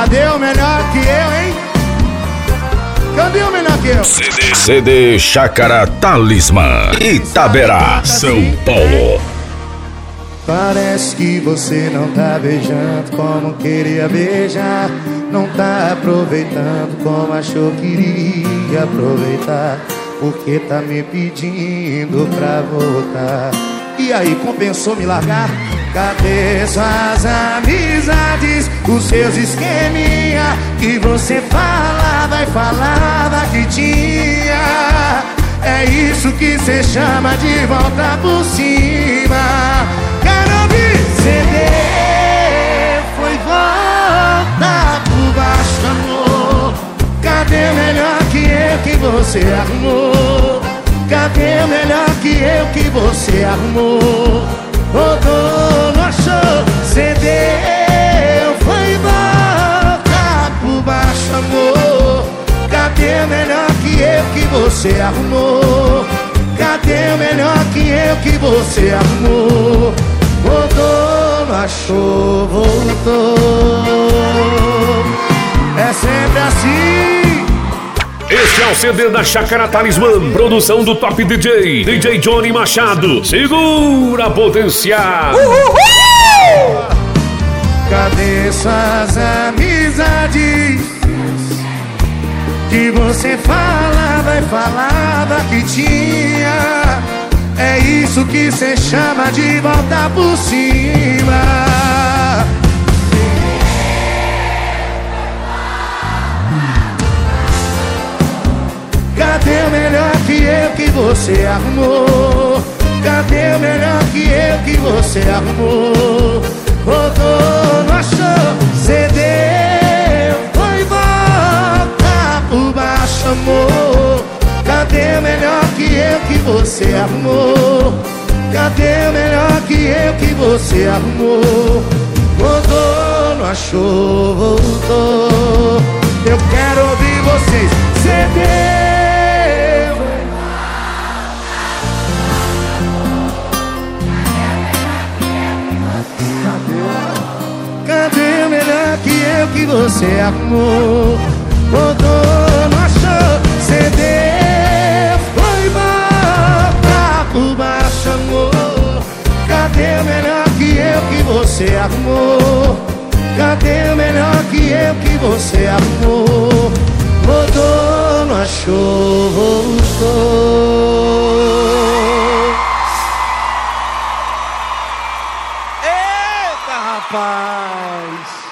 Cadê o melhor que eu, hein? Cadê o melhor que eu? CD Chácara Talismã, Itaberá, São Paulo. Parece que você não tá beijando como queria beijar. Não tá aproveitando como achou que iria aproveitar. Porque tá me pedindo pra voltar. E aí, compensou me largar? Cadê suas amizades, os seus esqueminha que você falava e falava que tinha? É isso que cê chama de volta por cima. Quero ouvir CD, foi volta por baixo, amor. Cadê o melhor que você arrumou? Cadê o melhor que você arrumou? Rodou, não achou, cedeu, foi volta por baixo, amor. Cadê o melhor que você arrumou? Cadê o melhor que você arrumou? Rodou, não achou, voltou. É sempre assim. Este é o CD da Chácara Talismã, produção do Top DJ, DJ Johnny Machado. Segura potencial. Cadê suas amizades que você falava e falava que tinha? É isso que cê chama de volta por cima. Cadê o melhor que você arrumou? Cadê o melhor que você arrumou? Rodou, não achou, cedeu, foi volta por baixo, amor. Cadê o melhor que você arrumou? Cadê o melhor que você arrumou? Rodou, não achou, voltou. Eu quero ouvir vocês, cedeu. Cadê o melhor que você arrumou? Rodou, não achou, cedeu, foi volta por baixo, amor. Cadê o melhor que você arrumou? Cadê o melhor que você arrumou? Rodou, não achou, voltou. Eita, rapaz!